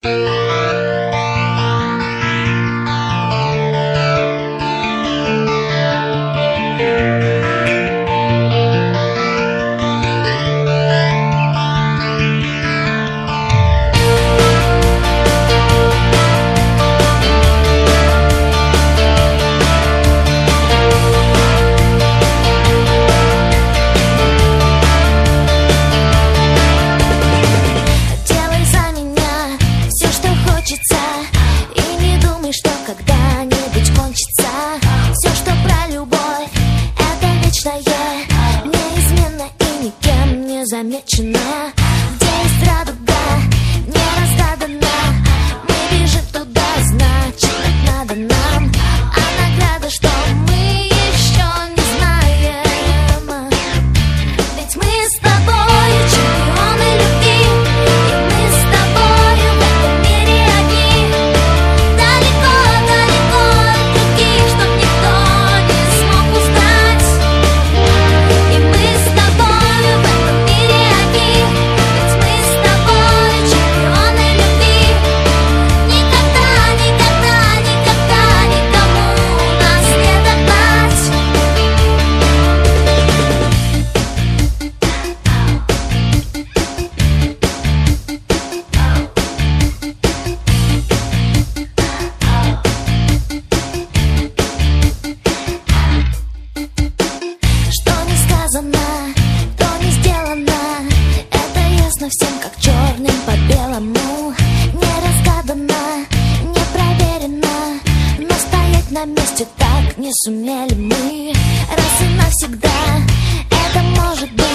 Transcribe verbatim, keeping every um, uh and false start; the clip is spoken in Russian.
Что когда-нибудь кончится. Все, что про любовь, это вечное, неизменно и никем не замечено. Где есть радуга, не разгадана, мы бежим туда, значит так надо нам. А награда, что мы еще не знаем. Ведь мы с тобою чемпионы любви, и мы с тобою в этом мире одни. То не сделано, это ясно всем, как черным по белому. Не разгадано, не проверено, но стоять на месте так не сумели мы. Раз и навсегда это может быть.